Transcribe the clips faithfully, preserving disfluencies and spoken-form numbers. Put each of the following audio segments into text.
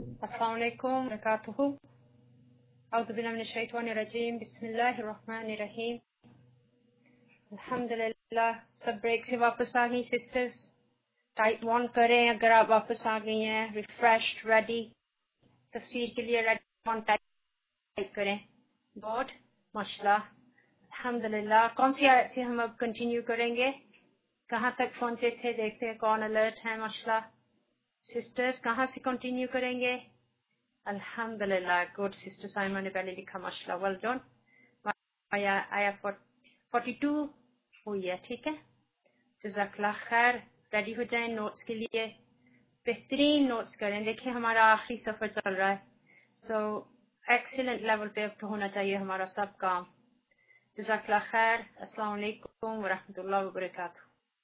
السلام علیکم ورحمۃ اللہ اعوذ باللہ من الشیطان الرجیم بسم اللہ الرحمن الرحیم الحمدللہ. سب بریک سے واپس آ گئی سسٹرز؟ ٹائپ ون کریں اگر آپ واپس آ گئی ہیں. ریفریشڈ ریڈی تفسیر کے لیے ریڈی ون ٹائپ کریں. گڈ ماشاءاللہ الحمدللہ. کون سی آیت سے ہم اب کنٹینیو کریں گے؟ کہاں تک پہنچے تھے؟ دیکھتے ہیں کون الرٹ ہیں. ماشاءاللہ سسٹرز کہاں سے کنٹینیو کریں گے؟ الحمدللہ. گڈ سسٹر سائمہ نے پہلے لکھا ماشاءاللہ ویل ڈن. آیا آیا فورٹی ٹو ہوئی ہے. ٹھیک ہے جزاک اللہ خیر. ریڈی ہو جائیں نوٹس کے لیے. بہترین نوٹس کریں. دیکھیں ہمارا آخری سفر چل رہا ہے سو ایکسیلنٹ لیول پہ اب تو ہونا چاہیے ہمارا سب کام. جزاک اللہ خیر. السلام علیکم ورحمۃ اللہ وبرکاتہ.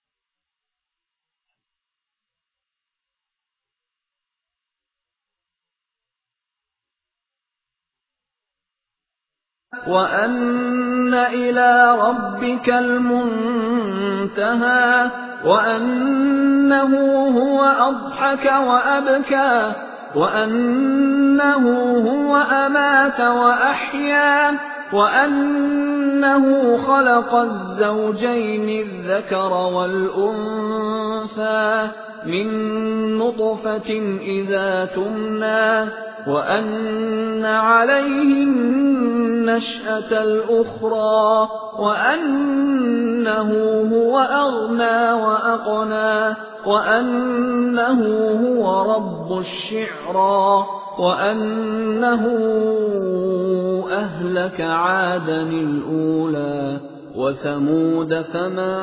وَأَنَّ إِلَىٰ رَبِّكَ الْمُنتَهَىٰ وَأَنَّهُ هُوَ أَضْحَكَ وَأَبْكَىٰ وَأَنَّهُ هُوَ أَمَاتَ وَأَحْيَا وَأَنَّهُ خَلَقَ الزَّوْجَيْنِ الذَّكَرَ وَالْأُنثَىٰ مِن نُّطْفَةٍ إِذَا تُمْنَىٰ وَأَنَّ عَلَيْهِ النَّشْأَةَ الْأُخْرَىٰ وَأَنَّهُ هُوَ أَغْنَىٰ وَأَقْنَىٰ وَأَنَّهُ هُوَ رَبُّ الشِّعْرَىٰ وَأَنَّهُ أَهْلَكَ عَادًا الْأُولَىٰ وَثَمُودَ فَمَا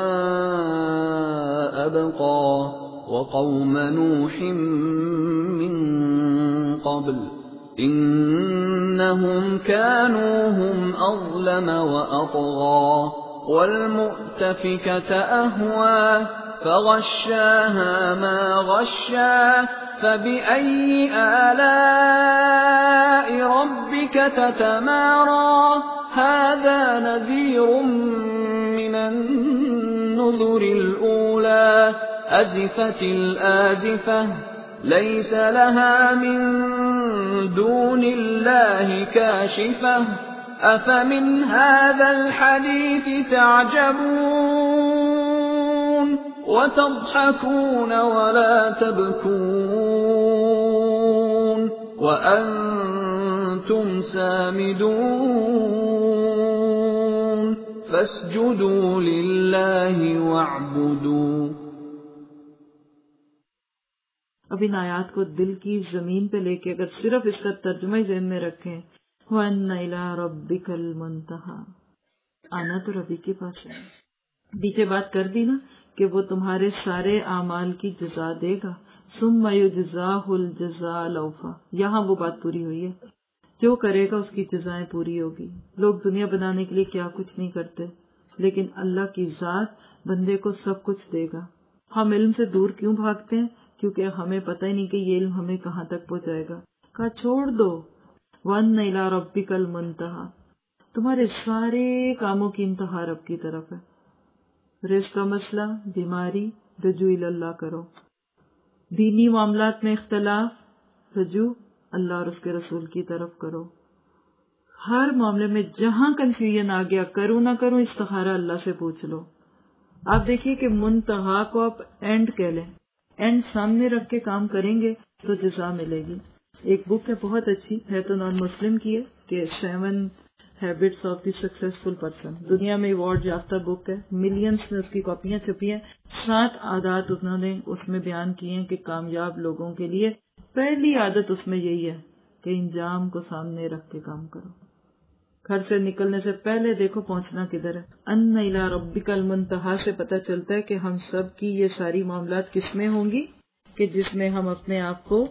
أَبْقَىٰ وَقَوْمَ نُوحٍ مِّن قَبْلُ إِنَّهُمْ كَانُوا هُمْ أَظْلَمَ وَأَطْغَىٰ وَالْمُؤْتَفِكَةَ أَهْوَىٰ فَغَشَّاهَا مَا غَشَّىٰ فَبِأَيِّ آلَاءِ رَبِّكَ تَتَمَارَىٰ هَٰذَا نَذِيرٌ مِّنَ النُّذُرِ الْأُولَىٰ أَزِفَتِ الْآزِفَةُ لَيْسَ لَهَا مِن دُونِ اللَّهِ كَاشِفَةٌ أَفَمِنْ هَٰذَا الْحَدِيثِ تَعْجَبُونَ وَتَضْحَكُونَ وَلَا تَبْكُونَ وَأَنتُمْ سَامِدُونَ فَاسْجُدُوا لِلَّهِ وَاعْبُدُوا. اب ان آیات کو دل کی زمین پہ لے کے اگر صرف اس کا ترجمہ ہی ذہن میں رکھیں وَأَنَّ إِلَىٰ رَبِّكَ الْمُنتَهَىٰ آنا تو ربی کے پاس ہے. پیچھے بات کر دی نا کہ وہ تمہارے سارے اعمال کی جزا دے گا. ثُمَّ يُجْزَاهُ الْجَزَاءَ الْأَوْفَىٰ. یہاں وہ بات پوری ہوئی ہے. جو کرے گا اس کی جزائیں پوری ہوگی. لوگ دنیا بنانے کے لیے کیا کچھ نہیں کرتے لیکن اللہ کی ذات بندے کو سب کچھ دے گا. ہم علم سے دور کیوں بھاگتے ہیں؟ کیونکہ ہمیں پتہ ہی نہیں کہ یہ علم ہمیں کہاں تک پہنچائے گا. کہا چھوڑ دو. وَأَنَّ إِلَىٰ رَبِّكَ الْمُنتَهَىٰ تمہارے سارے کاموں کی انتہا رب کی طرف ہے. رزق کا مسئلہ، بیماری، رجوع اللہ کرو. دینی معاملات میں اختلاف، رجوع اللہ اور اس کے رسول کی طرف کرو. ہر معاملے میں جہاں کنفیوژن آ گیا کروں نہ کروں استخارہ اللہ سے پوچھ لو. آپ دیکھیے کہ منتہا کو آپ اینڈ کہہ لیں. اینڈ سامنے رکھ کے کام کریں گے تو جزا ملے گی. ایک بک ہے بہت اچھی ہے تو نان مسلم کی ہے کہ seven habits of the successful person. دنیا میں ایوارڈ یافتہ بک ہے. ملینز میں اس کی کاپیاں چھپی ہیں. سات عادات انہوں نے اس میں بیان کی ہیں کہ کامیاب لوگوں کے لیے پہلی عادت اس میں یہی ہے کہ انجام کو سامنے رکھ کے کام کرو. گھر سے نکلنے سے پہلے دیکھو پہنچنا کدھر ہے. ان الی ربک المنتہا سے پتہ چلتا ہے کہ ہم سب کی یہ ساری معاملات کس میں ہوں گی کہ جس میں ہم اپنے آپ کو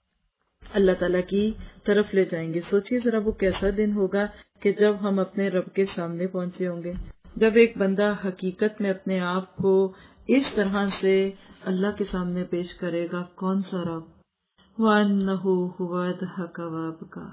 اللہ تعالیٰ کی طرف لے جائیں گے. سوچیے ذرا وہ کیسا دن ہوگا کہ جب ہم اپنے رب کے سامنے پہنچے ہوں گے. جب ایک بندہ حقیقت میں اپنے آپ کو اس طرح سے اللہ کے سامنے پیش کرے گا. کون سا رب؟ وَأَنَّهُ هُوَ أَضْحَكَ وَأَبْكَىٰ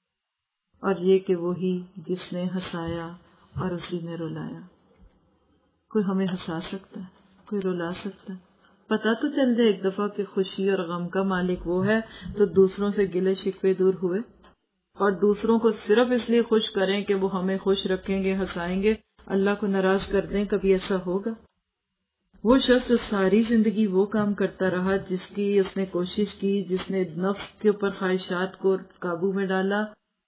اور یہ کہ وہی جس نے ہنسایا اور اسی نے رلایا. کوئی ہمیں ہنسا سکتا ہے؟ کوئی رلا سکتا ہے؟ پتہ تو چل جائے ایک دفعہ کہ خوشی اور غم کا مالک وہ ہے، تو دوسروں سے گلے شکوے دور ہوئے، اور دوسروں کو صرف اس لیے خوش کریں کہ وہ ہمیں خوش رکھیں گے، ہنسائیں گے، اللہ کو ناراض کر دیں، کبھی ایسا ہوگا؟ وہ شخص جو ساری زندگی وہ کام کرتا رہا جس کی اس نے کوشش کی، جس نے نفس کے اوپر خواہشات کو قابو میں ڈالا،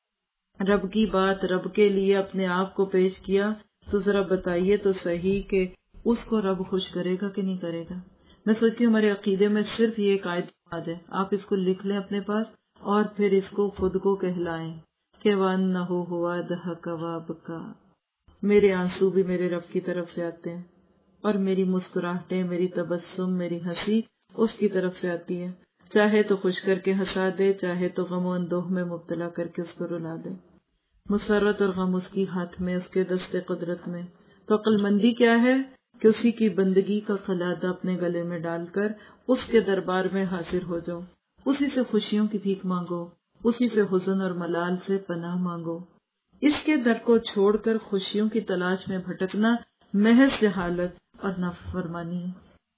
رب کی بات رب کے لیے اپنے آپ کو پیش کیا، تو ذرا بتائیے تو صحیح کہ اس کو رب خوش کرے گا کہ نہیں کرے گا؟ میں سوچتی ہوں ہمارے عقیدے میں صرف یہ ایک آیت یاد ہے، آپ اس کو لکھ لیں اپنے پاس اور پھر اس کو خود کو کہلائیں کہ وَأَنَّهُ هُوَ أَضْحَكَ وَأَبْكَىٰ، میرے آنسو بھی میرے رب کی طرف سے آتے ہیں، اور میری مسکراہٹیں، میری تبسم، میری ہنسی اس کی طرف سے آتی ہے، چاہے تو خوش کر کے ہنسا دے، چاہے تو غم و اندوہ میں مبتلا کر کے اس کو رلا دے۔ مسرت اور غم اس کی ہاتھ میں، اس کے دست قدرت میں۔ تو عقل مندی کیا ہے کہ اسی کی بندگی کا قلادہ اپنے گلے میں ڈال کر اس کے دربار میں حاضر ہو جاؤ، اسی سے خوشیوں کی بھیک مانگو، اسی سے حزن اور ملال سے پناہ مانگو۔ اس کے در کو چھوڑ کر خوشیوں کی تلاش میں بھٹکنا محض جہالت اور نافرمانی ہے۔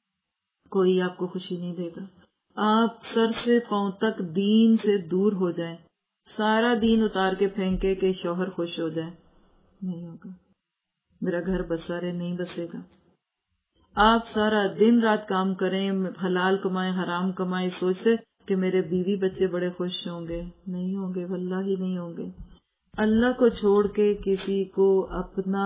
کوئی آپ کو خوشی نہیں دے گا۔ آپ سر سے پاؤں تک دین سے دور ہو جائیں، سارا دین اتار کے پھینکے کہ شوہر خوش ہو جائے، نہیں ہوگا۔ میرا گھر بسا رہے، نہیں بسے گا۔ آپ سارا دن رات کام کریں، حلال کمائیں حرام کمائیں، سوچ سے کہ میرے بیوی بچے بڑے خوش ہوں گے، نہیں ہوں گے، واللہ ہی نہیں ہوں گے۔ اللہ کو چھوڑ کے کسی کو اپنا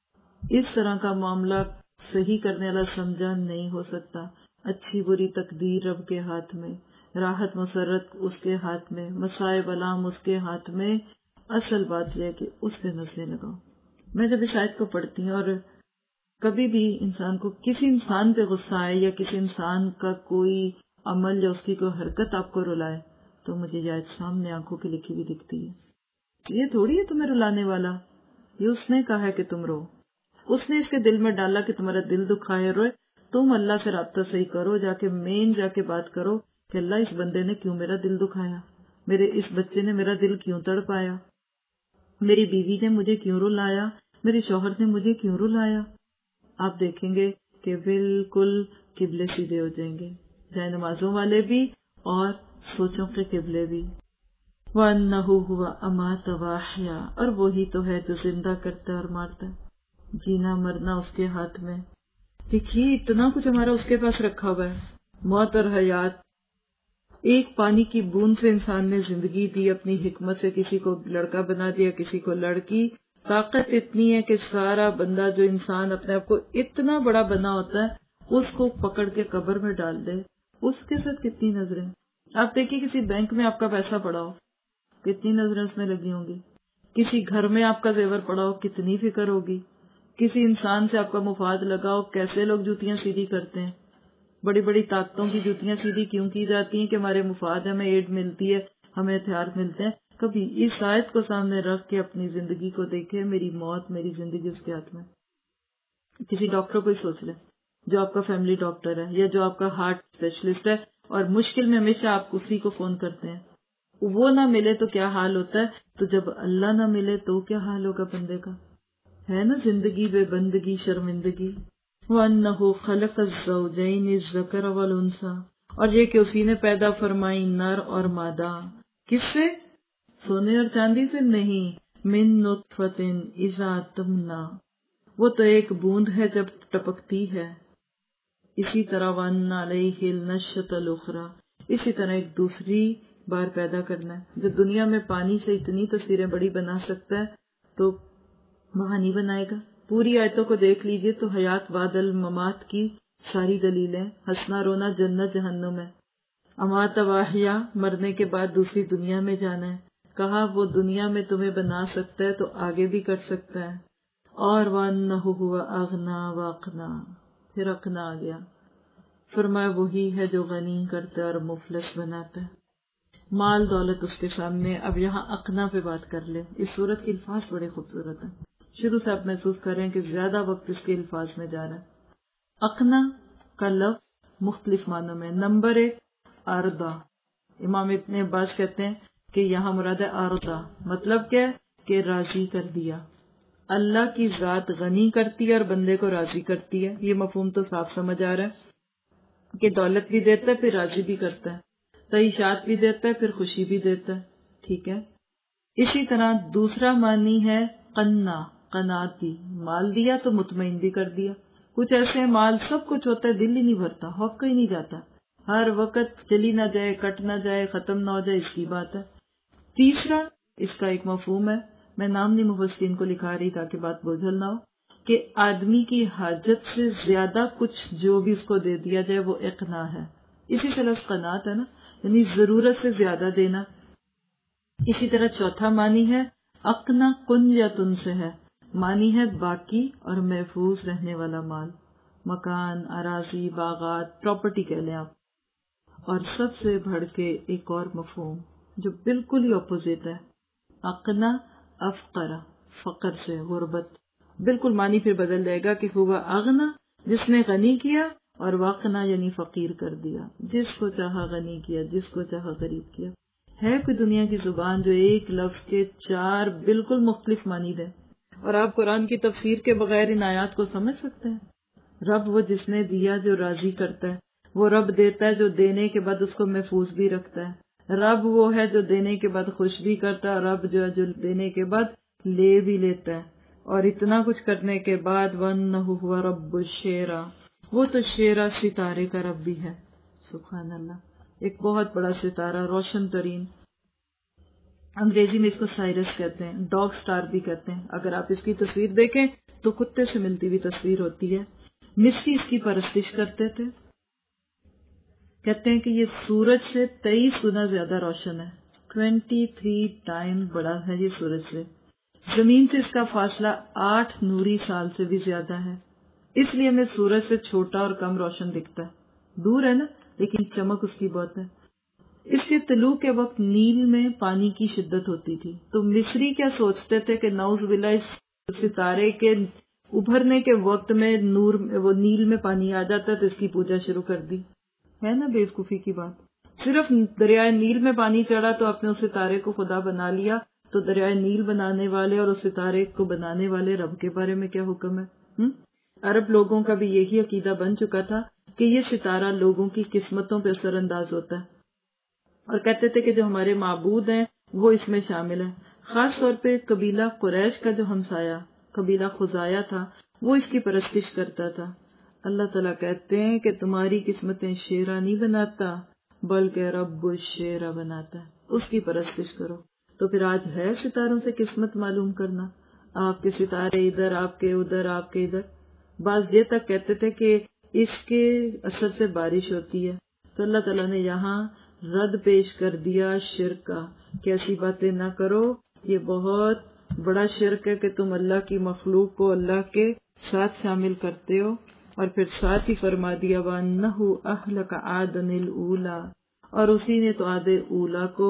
اس طرح کا معاملہ صحیح کرنے والا سمجھا نہیں ہو سکتا۔ اچھی بری تقدیر رب کے ہاتھ میں، راحت مسرت اس کے ہاتھ میں، مصائب علام اس کے ہاتھ میں۔ اصل بات یہ ہے کہ اس سے نظریں لگاؤ۔ میں جب اس آیت کو پڑھتی ہوں اور کبھی بھی انسان کو کسی انسان پہ غصہ آئے یا کسی انسان کا کوئی عمل یا اس کی کوئی حرکت آپ کو رلائے، تو مجھے یہ آیت سامنے آنکھوں کی لکھی ہوئی دکھتی ہے۔ یہ تھوڑی ہے تمہیں رلانے والا، یہ اس نے کہا ہے کہ تم رو، اس نے اس کے دل میں ڈالا کہ تمہارا دل دکھائے روئے۔ تم اللہ سے رابطہ صحیح کرو، جا کے مین جا کے بات کرو کہ اللہ اس بندے نے کیوں میرا دل دکھایا، میرے اس بچے نے میرا دل کیوں تڑپایا، میری بیوی نے مجھے کیوں رلایا، میرے شوہر نے مجھے کیوں رلایا۔ آپ دیکھیں گے کہ بالکل قبلے سیدھے ہو جائیں گے، جائے نمازوں والے بھی اور سوچوں کے قبلے بھی۔ وَأَنَّهُ هُوَ أَمَاتَ وَأَحْيَا، اور وہی تو ہے جو زندہ کرتا ہے اور مارتا ہے، جینا مرنا اس کے ہاتھ میں۔ دیکھیے اتنا کچھ ہمارا اس کے پاس رکھا ہوا ہے، موت اور حیات۔ ایک پانی کی بوند سے انسان نے زندگی دی، اپنی حکمت سے کسی کو لڑکا بنا دیا، کسی کو لڑکی۔ طاقت اتنی ہے کہ سارا بندہ جو انسان اپنے آپ کو اتنا بڑا بنا ہوتا ہے اس کو پکڑ کے قبر میں ڈال دے، اس کے ساتھ کتنی نظریں۔ آپ دیکھیے کسی بینک میں آپ کا پیسہ پڑا ہو، کتنی نظریں اس میں لگی ہوں گی۔ کسی گھر میں آپ کا زیور پڑا ہو، کتنی فکر ہوگی۔ کسی انسان سے آپ کا مفاد لگا ہو، کیسے لوگ جوتیاں سیدھی کرتے ہیں۔ بڑی بڑی طاقتوں کی جوتیاں سیدھی کیوں کی جاتی ہیں؟ کہ ہمارے مفاد ہے، ہمیں ایڈ ملتی ہے، ہمیں ہتھیار ملتے ہیں۔ کبھی اس آیت کو سامنے رکھ کے اپنی زندگی کو دیکھے، میری موت میری زندگی اس کے ہاتھ میں۔ کسی ڈاکٹر کو ہی سوچ لیں جو آپ کا فیملی ڈاکٹر ہے یا جو آپ کا ہارٹ اسپیشلسٹ ہے، اور مشکل میں ہمیشہ آپ اسی کو فون کرتے ہیں، وہ نہ ملے تو کیا حال ہوتا ہے، تو جب اللہ نہ ملے تو کیا حال ہوگا بندے کا؟ ہے نا زندگی بے بندگی، شرمندگی۔ وَأَنَّهُ خَلَقَ الزَّوْجَيْنِ الذَّكَرَ وَالْأُنثَىٰ، اور یہ کہ اسی نے پیدا فرمائی نر اور مادہ۔ کس سے؟ سونے اور چاندی سے نہیں، من نطفۃ اذا تمنیٰ، وہ تو ایک بوند ہے جب ٹپکتی ہے۔ اسی طرح وَأَنَّ عَلَيْهِ النَّشْأَةَ الْأُخْرَىٰ، اسی طرح ایک دوسری بار پیدا کرنا ہے۔ جو دنیا میں پانی سے اتنی تصویریں بڑی بنا سکتا ہے تو وہاں نہیں بنائے گا۔ پوری آیتوں کو دیکھ لیجئے تو حیات بعد الممات کی ساری دلیلیں، ہنسنا رونا جنت جہنم ہے۔ امات واحیا، مرنے کے بعد دوسری دنیا میں جانا ہے۔ کہا وہ دنیا میں تمہیں بنا سکتا ہے تو آگے بھی کر سکتا ہے۔ اور وَأَنَّهُ هُوَ أَغْنَىٰ وَأَقْنَىٰ، پھر اقنا آ گیا، فرمایا وہی ہے جو غنی کرتا ہے اور مفلس بناتا ہے۔ مال دولت اس کے سامنے۔ اب یہاں اقنا پہ بات کر لیں۔ اس صورت کے الفاظ بڑے خوبصورت ہیں، شروع سے آپ محسوس کر رہے ہیں کہ زیادہ وقت اس کے الفاظ میں جا رہا ہے۔ اقنا کا لفظ مختلف معنوں میں۔ نمبر ایک اردا، امام ابن عباس کہتے ہیں کہ یہاں مراد ہے اردا، مطلب کیا ہے کہ راضی کر دیا۔ اللہ کی ذات غنی کرتی ہے اور بندے کو راضی کرتی ہے، یہ مفہوم تو صاف سمجھ آ رہا ہے۔ کہ دولت بھی دیتا ہے پھر راضی بھی کرتا ہے، تعیشات بھی دیتا ہے پھر خوشی بھی دیتا ہے. ٹھیک ہے. اسی طرح دوسرا معنی ہے قنا، قناعت دی، مال دیا تو مطمئن بھی کر دیا. کچھ ایسے مال سب کچھ ہوتا ہے، دل ہی نہیں بھرتا، حق ہی نہیں جاتا، ہر وقت چلی نہ جائے، کٹ نہ جائے، ختم نہ ہو جائے، اس کی بات ہے. تیسرا اس کا ایک مفہوم ہے، میں نام نہیں مفسرین کو لکھا رہی تاکہ بات بوجھل نہ ہو، کہ آدمی کی حاجت سے زیادہ کچھ جو بھی اس کو دے دیا جائے وہ اقنا ہے. اسی سے لفظ قناعت ہے نا، یعنی ضرورت سے زیادہ دینا. اسی طرح چوتھا معنی ہے اقنا کنجتن سے ہے، معنی ہے باقی اور محفوظ رہنے والا مال، مکان، اراضی، باغات، پراپرٹی کہہ لیں آپ. اور سب سے بڑھ کے ایک اور مفہوم جو بالکل ہی اپوزٹ ہے، اقنا افقرا، فقر سے، غربت. بالکل معنی پھر بدل جائے گا کہ ہوا اغنا، جس نے غنی کیا، اور واقنا یعنی فقیر کر دیا، جس کو چاہا غنی کیا، جس کو چاہا غریب کیا. ہے کوئی دنیا کی زبان جو ایک لفظ کے چار بالکل مختلف معنی دے؟ اور آپ قرآن کی تفسیر کے بغیر ان آیات کو سمجھ سکتے ہیں؟ رب وہ جس نے دیا جو راضی کرتا ہے، وہ رب دیتا ہے جو دینے کے بعد اس کو محفوظ بھی رکھتا ہے. رب وہ ہے جو دینے کے بعد خوش بھی کرتا ہے، رب جو ہے جو دینے کے بعد لے بھی لیتا ہے. اور اتنا کچھ کرنے کے بعد وَأَنَّهُ هُوَ رَبُّ الشِّعْرَى، وہ تو شیرا ستارے کا رب بھی ہے. سبحان اللہ، ایک بہت بڑا ستارہ، روشن ترین. انگریزی میں اس کو سائرس کہتے ہیں، ڈاگ سٹار بھی کہتے ہیں. اگر آپ اس کی تصویر دیکھیں تو کتے سے ملتی ہوئی تصویر ہوتی ہے. مصری اس کی پرستش کرتے تھے، کہتے ہیں کہ یہ سورج سے تیئیس گنا زیادہ روشن ہے، ٹوینٹی تھری ٹائم بڑا ہے یہ سورج سے. زمین سے اس کا فاصلہ آٹھ نوری سال سے بھی زیادہ ہے، اس لیے ہمیں سورج سے چھوٹا اور کم روشن دکھتا ہے. دور ہے نا، لیکن چمک اس کی بہت ہے. اس کے طلوع کے وقت نیل میں پانی کی شدت ہوتی تھی، تو مصری کیا سوچتے تھے کہ نعوذ باللہ اس ستارے کے ابھرنے کے وقت میں نور وہ نیل میں پانی آ جاتا ہے تو اس کی پوجا شروع کر دی. ہے نا بیوقوفی کی بات. صرف دریائے نیل میں پانی چڑھا تو آپ نے اس ستارے کو خدا بنا لیا، تو دریائے نیل بنانے والے اور اس ستارے کو بنانے والے رب کے بارے میں کیا حکم ہے؟ ہم؟ عرب لوگوں کا بھی یہی عقیدہ بن چکا تھا کہ یہ ستارہ لوگوں کی قسمتوں پہ اثر انداز ہوتا ہے، اور کہتے تھے کہ جو ہمارے معبود ہیں وہ اس میں شامل ہیں. خاص طور پہ قبیلہ قریش کا جو ہمسایہ قبیلہ خزایا تھا وہ اس کی پرستش کرتا تھا. اللہ تعالیٰ کہتے ہیں کہ تمہاری قسمتیں شیرا نہیں بناتا بلکہ رب الشیرا بناتا ہے، اس کی پرستش کرو. تو پھر آج ہے ستاروں سے قسمت معلوم کرنا، آپ کے ستارے ادھر، آپ کے ادھر، آپ کے ادھر. بعض یہ تک کہتے تھے کہ اس کے اثر سے بارش ہوتی ہے. تو اللہ تعالیٰ نے یہاں رد پیش کر دیا شرک کا کہ ایسی باتیں نہ کرو، یہ بہت بڑا شرک ہے کہ تم اللہ کی مخلوق کو اللہ کے ساتھ شامل کرتے ہو. اور پھر ساتھ ہی فرما دیا وَأَنَّهُ أَهْلَكَ عَادًا الْأُولَى، اور اسی نے تو عاد اولا کو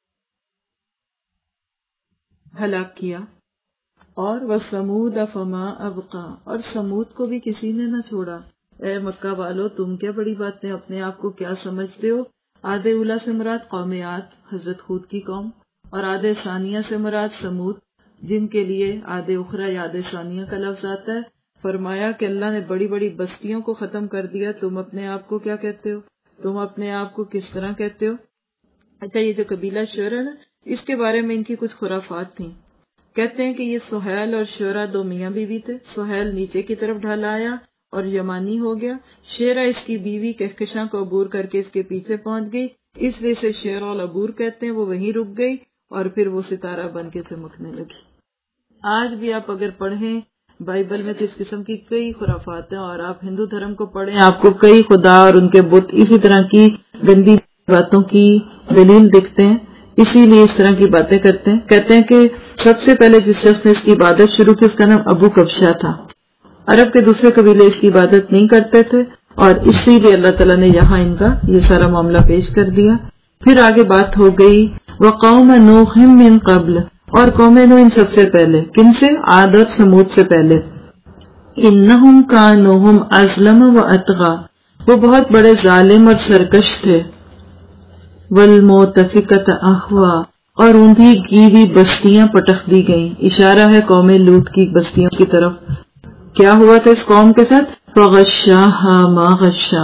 ہلاک کیا. اور وَثَمُودَ فَمَا أَبْقَى، اور سمود کو بھی کسی نے نہ چھوڑا. اے مکہ والو، تم کیا بڑی باتیں اپنے آپ کو کیا سمجھتے ہو؟ عاد اولا سے مراد قوم عاد، حضرت ہود کی قوم، اور عاد ثانیہ سے مراد سمود، جن کے لیے عاد اخری عاد ثانیہ کا لفظ آتا ہے. فرمایا کہ اللہ نے بڑی بڑی بستیوں کو ختم کر دیا، تم اپنے آپ کو کیا کہتے ہو؟ تم اپنے آپ کو کس طرح کہتے ہو؟ اچھا، یہ جو قبیلہ شعرا ہے نا، اس کے بارے میں ان کی کچھ خرافات تھیں. کہتے ہیں کہ یہ سہیل اور شعرا دو میاں بیوی تھے. سہیل نیچے کی طرف ڈھل آیا اور یمانی ہو گیا. شعرا اس کی بیوی کہکشاں کو عبور کر کے اس کے پیچھے پہنچ گئی، اس لیے سے شعرا العبور کہتے ہیں. وہ وہیں رک گئی اور پھر وہ ستارہ بن کے چمکنے لگی. آج بھی آپ اگر پڑھیں بائبل میں تو اس قسم کی کئی خرافات ہیں، اور آپ ہندو دھرم کو پڑھیں آپ کو کئی خدا اور ان کے بت اسی طرح کی گندی باتوں کی دلیل دکھتے ہیں. اسی لیے اس طرح کی باتیں کرتے ہیں. کہتے ہیں کہ سب سے پہلے جس شخص نے اس کی عبادت شروع کی اس کا نام ابو کبشہ تھا. عرب کے دوسرے قبیلے اس کی عبادت نہیں کرتے تھے، اور اسی لیے اللہ تعالیٰ نے یہاں ان کا یہ سارا معاملہ پیش کر دیا. پھر آگے بات ہو گئی وقوم نوح من قبل، اور قوم نوح ان سب سے پہلے. کن سے؟ عاد اور سمود سے پہلے. انہم کانوا اظلم و اطغی، وہ بہت بڑے ظالم اور سرکش تھے. والمؤتفکۃ اہوا، اور اونھی گیوی بستیاں پٹخ دی گئیں. اشارہ ہے قوم لوط کی بستیوں کی طرف. کیا ہوا تھا اس قوم کے ساتھ؟ فغشاھا ما غشا،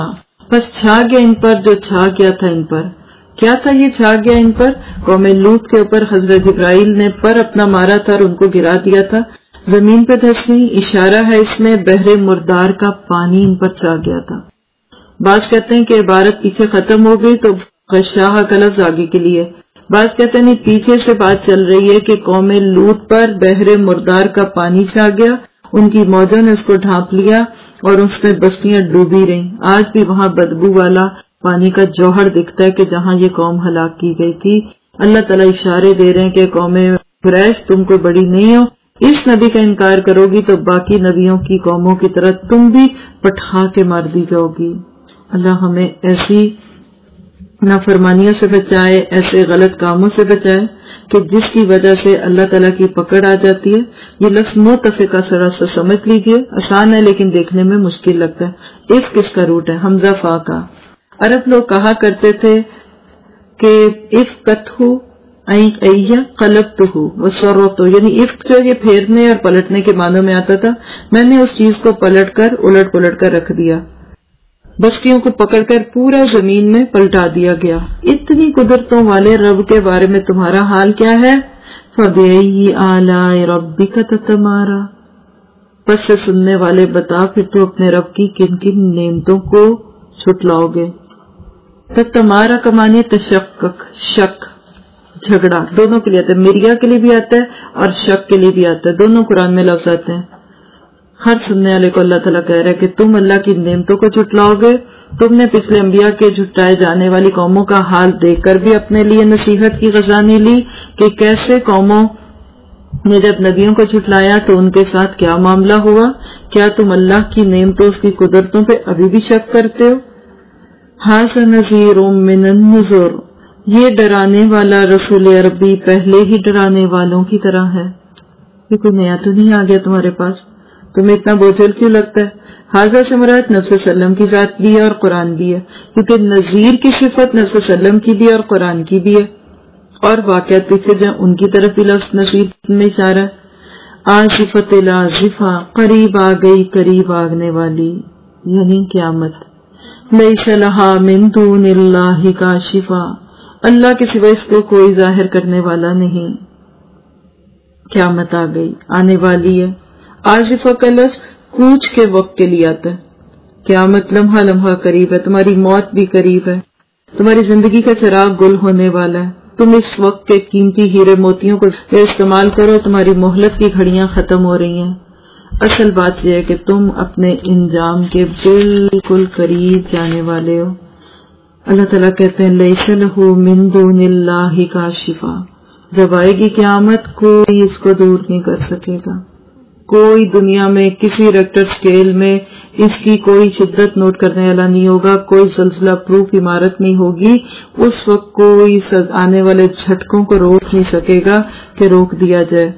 بس چھا گیا ان پر جو چھا گیا تھا ان پر. کیا تھا یہ چھا گیا ان پر؟ قوم لوط کے اوپر حضرت جبرائیل نے پر اپنا مارا تھا اور ان کو گرا دیا تھا. زمین پہ دھسنی اشارہ ہے اس میں بحر مردار کا پانی ان پر چھا گیا تھا. بعض کہتے ہیں کہ عبارت پیچھے ختم ہو گئی تو غشاہ کا لفظ آگے کے لیے. بعض کہتے ہیں نہیں پیچھے سے بات چل رہی ہے کہ قوم لوط پر بحر مردار کا پانی چھا گیا، ان کی موجوں نے اس کو ڈھانپ لیا اور اس میں بستیاں ڈوبی رہیں. آج بھی وہاں بدبو والا پانی کا جوہر دکھتا ہے کہ جہاں یہ قوم ہلاک کی گئی تھی. اللہ تعالیٰ اشارے دے رہے ہیں کہ قوم قریش تم کوئی بڑی نہیں ہو، اس نبی کا انکار کرو گی تو باقی نبیوں کی قوموں کی طرح تم بھی پٹھا کے مار دی جاؤ گی. اللہ ہمیں ایسی نافرمانیوں سے بچائے، ایسے غلط کاموں سے بچائے کہ جس کی وجہ سے اللہ تعالیٰ کی پکڑ آ جاتی ہے. یہ لفظ متفقہ سرا سے سمجھ لیجئے، آسان ہے لیکن دیکھنے میں مشکل لگتا ہے. اف کس کا روٹ ہے؟ حمزہ فا کا. عرب لوگ کہا کرتے تھے کہ اف کتھو قلب تو ہو، یعنی اف جو یہ پھیرنے اور پلٹنے کے معنوں میں آتا تھا. میں نے اس چیز کو پلٹ کر الٹ پلٹ کر رکھ دیا، بستیوں کو پکڑ کر پورا زمین میں پلٹا دیا گیا. اتنی قدرتوں والے رب کے بارے میں تمہارا حال کیا ہے؟ فَبِأَيِّ آلَاءِ رَبِّكَ تَتَمَارَىٰ، پس سے سننے والے بتا پھر تو اپنے رب کی کن کن نعمتوں کو چھٹلاؤ گے. تتمارا کمانے تشکک، شک، جھگڑا، دونوں کے لیے آتا ہے. مریا کے لیے بھی آتا ہے اور شک کے لیے بھی آتا ہے، دونوں قرآن میں لفظ آتے ہیں. ہر سننے والے کو اللہ تعالیٰ کہہ رہا ہے کہ تم اللہ کی نعمتوں کو جھٹلاؤ گے. تم نے پچھلے انبیاء کے جھٹائے جانے والی قوموں کا حال دیکھ کر بھی اپنے لیے نصیحت کی خزانی لی کہ کیسے قوموں نے جب نبیوں کو جھٹلایا تو ان کے ساتھ کیا معاملہ ہوا. کیا تم اللہ کی نعمتوں اس کی قدرتوں پہ ابھی بھی شک کرتے ہو؟ ھذا نذیر من النذر، یہ ڈرانے والا رسول عربی پہلے ہی ڈرانے والوں کی طرح ہے. یہ کوئی نیا تو نہیں آ گیا تمہارے پاس، تمہیں اتنا بوجھل کیوں لگتا ہے؟ حاضر سے مراد نبی صلی اللہ علیہ وسلم کی ذات بھی ہے اور قرآن بھی ہے، کیونکہ نذیر کی صفت نبی صلی اللہ علیہ وسلم کی بھی ہے اور قرآن کی بھی ہے. اور واقعات پیچھے جائیں ان کی طرف بھی لفظ نذیر میں اشارہ ہے. آصفۃ العاصفہ، قریب آ گئی قریب آگنے والی، یعنی قیامت. لیس لہا من دون اللہ کاشفہ، اللہ کے سوا اس کو کوئی ظاہر کرنے والا نہیں. قیامت آ گئی، آنے والی ہے. آصفہ کا لفظ کوچ کے وقت کے لیے آتا ہے. قیامت لمحہ لمحہ قریب ہے، تمہاری موت بھی قریب ہے، تمہاری زندگی کا چراغ گل ہونے والا ہے. تم اس وقت کے قیمتی ہیرے موتیوں کو استعمال کرو، تمہاری مہلت کی گھڑیاں ختم ہو رہی ہیں. اصل بات یہ ہے کہ تم اپنے انجام کے بالکل قریب جانے والے ہو. اللہ تعالیٰ کہتے ہیں لیس لہ من دون اللہ کاشفہ، جب آئے گی قیامت کوئی اس کو دور نہیں کر سکے گا. کوئی دنیا میں کسی ریکٹر سکیل میں اس کی کوئی شدت نوٹ کرنے والا نہیں ہوگا، کوئی زلزلہ پروف عمارت نہیں ہوگی. اس وقت کوئی آنے والے جھٹکوں کو روک نہیں سکے گا کہ روک دیا جائے.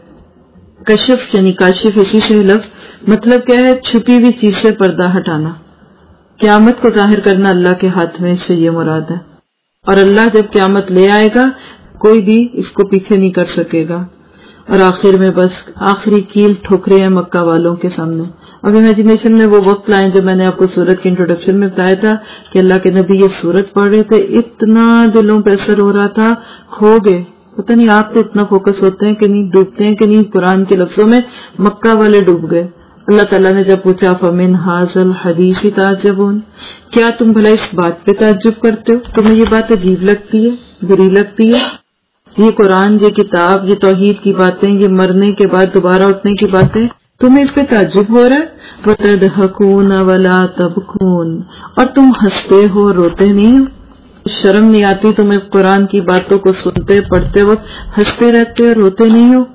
کشف یعنی کاشف اسی سے لفظ مطلب کیا ہے؟ چھپی ہوئی چیز سے پردہ ہٹانا. قیامت کو ظاہر کرنا اللہ کے ہاتھ میں، اس سے یہ مراد ہے. اور اللہ جب قیامت لے آئے گا کوئی بھی اس کو پیچھے نہیں کر سکے گا. اور آخر میں بس آخری کیل ٹھوکرے ہیں مکہ والوں کے سامنے. اب امیجنیشن میں وہ وقت لائیں جب میں نے آپ کو سورت کے انٹروڈکشن میں بتایا تھا کہ اللہ کے نبی یہ سورت پڑھ رہے تھے، اتنا دلوں پہ اثر ہو رہا تھا، کھو گئے. پتہ نہیں آپ تو اتنا فوکس ہوتے ہیں کہ نہیں، ڈوبتے ہیں کہ نہیں قرآن کے لفظوں میں. مکہ والے ڈوب گئے. اللہ تعالیٰ نے جب پوچھا فَمِنْ هَٰذَا الْحَدِيثِ تَعْجَبُونَ، کیا تم بھلا اس بات پہ تعجب کرتے ہو؟ تمہیں یہ بات عجیب لگتی ہے، بری لگتی ہے؟ یہ قرآن، یہ کتاب، یہ توحید کی باتیں، یہ مرنے کے بعد دوبارہ اٹھنے کی باتیں، تمہیں اس پہ تعجب ہو رہا ہے؟ وَتَضْحَكُونَ وَلَا تَبْكُونَ، اور تم ہنستے ہو روتے نہیں ہو. شرم نہیں آتی تمہیں قرآن کی باتوں کو سنتے پڑھتے وقت ہنستے رہتے اور روتے نہیں ہو؟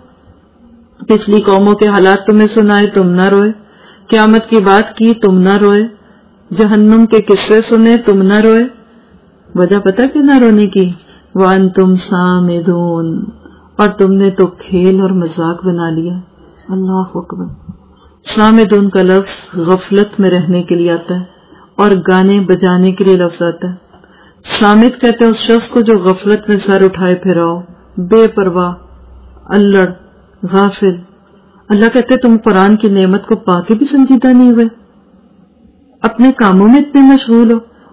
پچھلی قوموں کے حالات تمہیں سنائے تم نہ روئے، قیامت کی بات کی تم نہ روئے، جہنم کے قصے سنے تم نہ روئے. وجہ پتہ کہ نہ رونے کی؟ وَأَنْتُمْ سَامِدُونَ، اور تم نے تو کھیل اور مذاق بنا لیا. اللہ اکبر. سامدون کا لفظ غفلت میں رہنے کے لیے آتا ہے اور گانے بجانے کے لیے لفظ آتا ہے. سامد کہتے ہیں اس شخص کو جو غفلت میں سر اٹھائے پھراؤ، بے پرواہ، الڑ، غافل. اللہ کہتے ہیں تم قرآن کی نعمت کو پا کے بھی سنجیدہ نہیں ہوئے، اپنے کاموں میں اتنے مشغول ہو.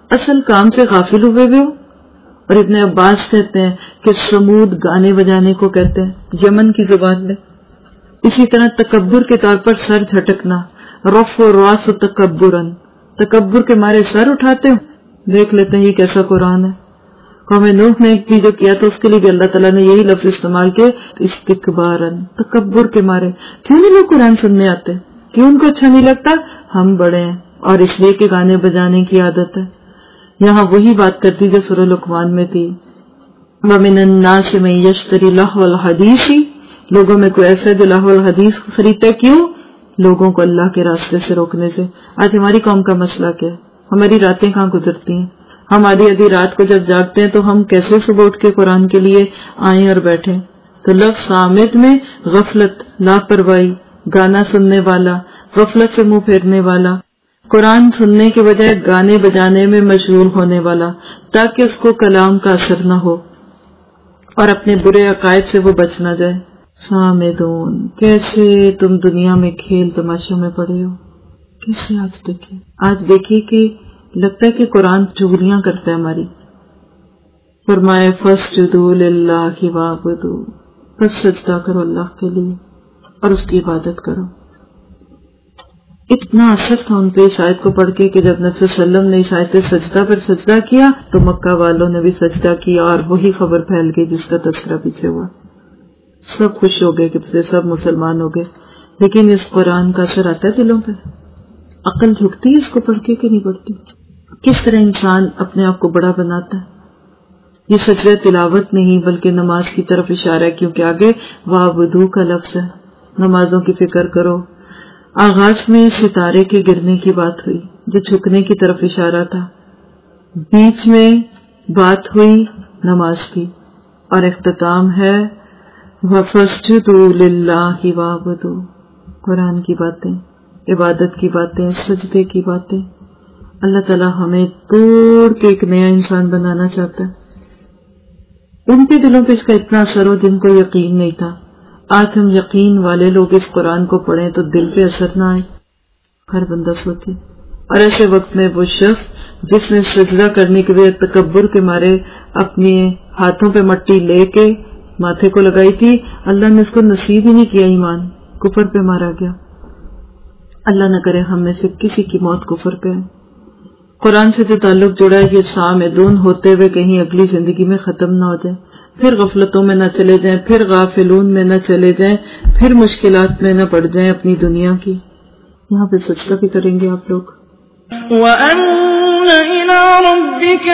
اصل کام سے غافل ہوئے ہوئے ہو. اور ابن عباس کہتے ہیں کہ سمود گانے بجانے کو کہتے ہیں یمن کی زبان میں. اسی طرح تکبر کے طور پر سر جھٹکنا، رف و راس و تکبرن، تکبر کے مارے سر اٹھاتے ہو. دیکھ لیتے ہیں یہ کیسا قرآن ہے. قوم نوح نے ایک جو کیا تو اس کے لیے بھی اللہ تعالیٰ نے یہی لفظ استعمال کیا، استکبارن، تکبر کے مارے. کیوں نہیں لوگ قرآن سننے آتے؟ کیوں ان کو اچھا نہیں لگتا؟ ہم بڑے ہیں اور اس لیے کہ گانے بجانے کی عادت ہے. یہاں وہی بات کرتی جو سورہ لقمان میں تھی، وَمِنَ النَّاسِ مَن يَشْتَرِي لَهْوَ الْحَدِيثِ، لوگوں میں کوئی ایسا ہے جو لہو الحدیث خریدتا ہے. کیوں؟ لوگوں کو اللہ کے راستے سے روکنے سے. آج ہماری قوم کا مسئلہ کیا ہے؟ ہماری راتیں کہاں گزرتی ہیں؟ ہم آدھی آدھی رات کو جب جاگتے ہیں تو ہم کیسے صبح اٹھ کے قرآن کے لیے آئیں اور بیٹھیں؟ تو لفظ صامت میں غفلت، لاپرواہی، گانا سننے والا، غفلت سے منہ پھیرنے والا، قرآن سننے کے بجائے گانے بجانے میں مشغول ہونے والا، تاکہ اس کو کلام کا اثر نہ ہو اور اپنے برے عقائد سے وہ بچ نہ جائے. سامدون، کیسے تم دنیا میں کھیل تماشوں میں پڑے ہو. کیسے آج دیکھیں آج دیکھیے کہ لگتا ہے کہ قرآن چغلیاں کرتا ہے ہماری. فرمائے فاسجدوا للہ وعبدوا، بس سجدہ کرو اللہ کے لیے اور اس کی عبادت کرو. اتنا اثر تھا ان پہ اس آیت کو پڑھ کے کہ جب نبی صلی اللہ علیہ وسلم نے اس آیت سجدہ پر سجدہ کیا تو مکہ والوں نے بھی سجدہ کیا اور وہی خبر پھیل گئی جس کا تذکرہ پیچھے ہوا. سب خوش ہو گئے کہ سب مسلمان ہو گئے. لیکن اس قرآن کا اثر آتا ہے دلوں پہ؟ عقل جھکتی ہے اس کو پڑھ کے کہ نہیں پڑھتی؟ کس طرح انسان اپنے آپ کو بڑا بناتا ہے. یہ سجدہ تلاوت نہیں بلکہ نماز کی طرف اشارہ ہے، کیونکہ آگے وعبدو کا لفظ ہے. نمازوں کی فکر کرو. آغاز میں ستارے کے گرنے کی بات ہوئی جو جھکنے کی طرف اشارہ تھا، بیچ میں بات ہوئی نماز کی، اور اختتام ہے وَفَاسْجُدُوا لِلَّهِ وَاعْبُدُوا. قرآن کی باتیں، عبادت کی باتیں، سجدے کی باتیں. اللہ تعالیٰ ہمیں توڑ کے ایک نیا انسان بنانا چاہتا ہے. ان کے دلوں پہ اس کا اتنا اثر ہو جن کو یقین نہیں تھا. آج ہم یقین والے لوگ اس قرآن کو پڑھیں تو دل پہ اثر نہ آئے. ہر بندہ سوچے. اور ایسے وقت میں وہ شخص جس نے سجدہ کرنے کے لیے تکبر کے مارے اپنے ہاتھوں پہ مٹی لے کے ماتھے کو لگائی تھی، اللہ نے اس کو نصیب ہی نہیں کیا، ایمان کفر پہ مارا گیا. اللہ نہ کرے ہم میں سے کسی کی موت کفر پہ ہے. قرآن سے جو تعلق جڑا ہے یہ سامدون ہوتے ہوئے کہیں اگلی زندگی میں ختم نہ ہو جائے، پھر غفلتوں میں نہ چلے جائیں، پھر غافلون میں نہ چلے جائیں، پھر مشکلات میں نہ پڑ جائیں اپنی دنیا کی. یہاں پہ سجدہ بھی کریں گے آپ لوگ. وَأَنَّ إِلَىٰ رَبِّكَ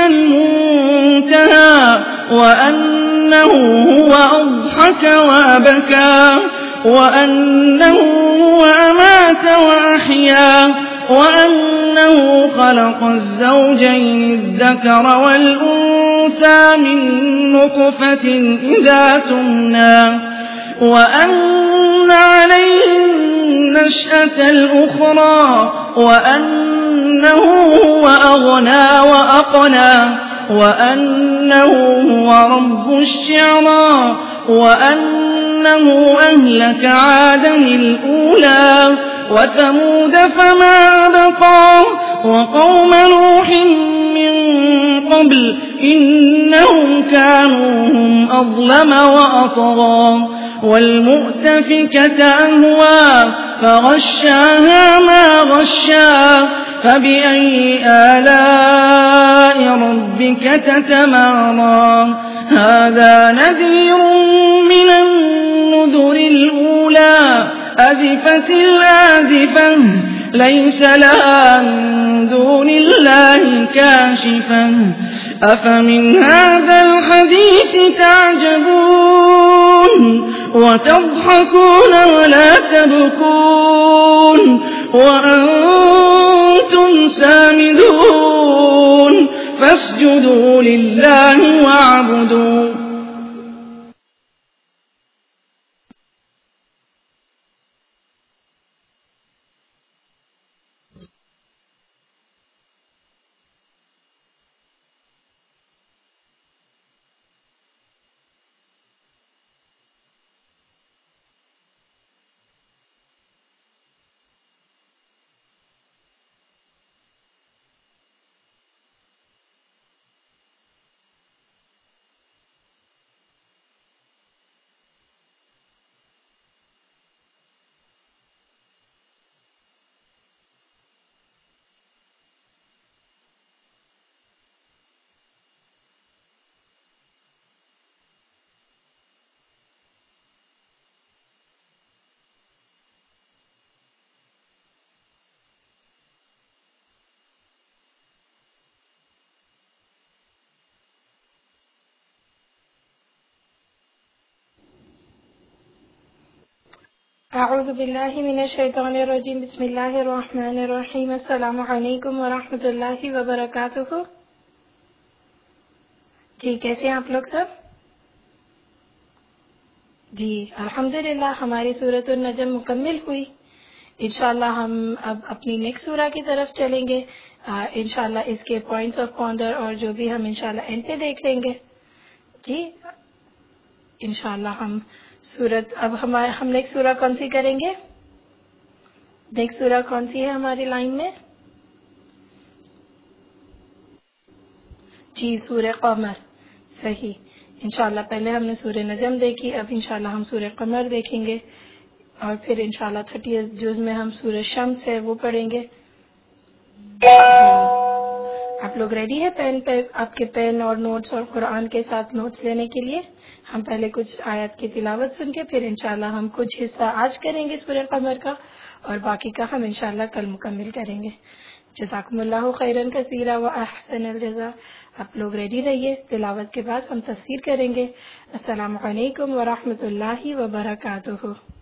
الْمُنتَهَىٰ وَأَنَّهُ هُوَ أَضْحَكَ وَأَبْكَىٰ وَأَنَّهُ هُوَ أَمَاتَ وَأَحْيَا وَأَنَّهُ خَلَقَ الزَّوْجَيْنِ الذَّكَرَ وَالْأُنثَىٰ مِن نُّطْفَةٍ إِذَا تُمْنَىٰ وَأَنَّ عَلَيْهِ النَّشْأَةَ الْأُخْرَىٰ وَأَنَّهُ هُوَ أَغْنَىٰ وَأَقْنَىٰ وَأَنَّهُ هُوَ رَبُّ الشِّعْرَىٰ وَأَنَّهُ أَهْلَكَ عَادًا الْأُولَىٰ وَثَمُودَ فَمَا أَبْقَىٰ وَقَوْمَ نُوحٍ مِّن قَبْلُ إِنَّهُمْ كَانُوا هُمْ أَظْلَمَ وَأَطْغَىٰ وَالْمُؤْتَفِكَةَ أَهْوَىٰ فَغَشَّاهَا مَا غَشَّىٰ فَبِأَيِّ آلَاءِ رَبِّكَ تَتَمَارَىٰ هَٰذَا نَذِيرٌ مِّنَ النُّذُرِ الْأُولَىٰ أَزِفَتِ الْآزِفَةُ لَيْسَ لَهَا مِن دُونِ اللَّهِ كَاشِفَةٌ أَفَمِنْ هَٰذَا الْحَدِيثِ تَعْجَبُونَ وَتَضْحَكُونَ وَلَا تَبْكُونَ وَأَنتُمْ سَامِدُونَ فَاسْجُدُوا لِلَّهِ وَاعْبُدُوا. اعوذ باللہ من الشیطان الرجیم، بسم اللہ الرحمن الرحیم، السلام علیکم ورحمۃ اللہ وبرکاتہ۔ جی کیسے ہیں آپ لوگ سب؟ جی الحمدللہ ہماری سورۃ النجم مکمل ہوئی۔ انشاءاللہ ہم اب اپنی نیکسٹ سورہ کی طرف چلیں گے، انشاءاللہ اس کے پوائنٹس آف پونڈر اور جو بھی ہم انشاءاللہ اینڈ پہ دیکھ لیں گے۔ جی انشاءاللہ ہم سورت اب ہمارے ہم نیکسٹ سورہ کون سی کریں گے؟ نیکسٹ سورہ کون سی ہے ہماری لائن میں؟ جی سورہ قمر، صحیح۔ انشاءاللہ پہلے ہم نے سورہ نجم دیکھی، اب انشاءاللہ ہم سورہ قمر دیکھیں گے، اور پھر انشاءاللہ تھرٹی جز میں ہم سورہ شمس ہے وہ پڑھیں گے۔ آپ لوگ ریڈی ہے پین پہ آپ کے پین اور نوٹس اور قرآن کے ساتھ نوٹس لینے کے لیے؟ ہم پہلے کچھ آیات کی تلاوت سن کے پھر انشاءاللہ ہم کچھ حصہ آج کریں گے سورہ قمر کا، اور باقی کا ہم انشاءاللہ کل مکمل کریں گے۔ جزاکم اللہ خیرن کثیرا و احسن الجزاء۔ آپ لوگ ریڈی رہیے، تلاوت کے بعد ہم تفسیر کریں گے۔ السلام علیکم ورحمۃ اللہ وبرکاتہ۔